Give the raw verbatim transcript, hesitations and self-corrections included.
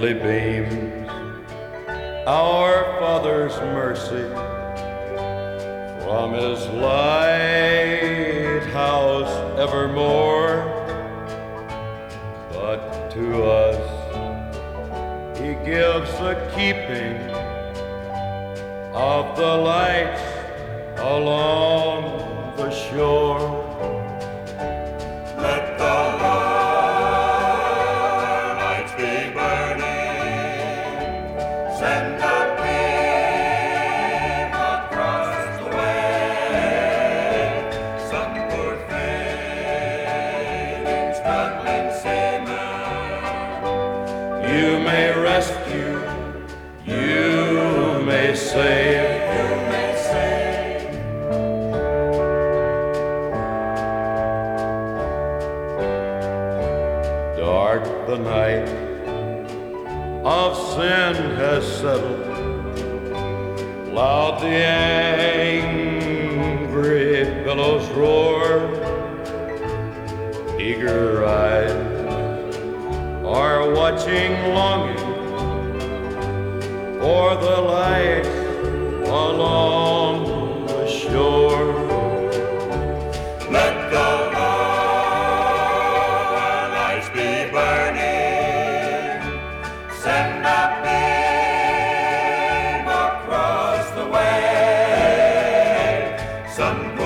brightly beams our Father's mercy from His lighthouse evermore. But to us He gives the keeping of the lights along the shore. Let the lights be burning, send a beam across the way. Some poor fading, struggling seaman, You may rescue, you may save. you may save. Dark the night of sin has settled, loud the angry billows roar. Eager eyes are watching, longing for the light along the shore. Let the lights be burning, send a beam across the way. Some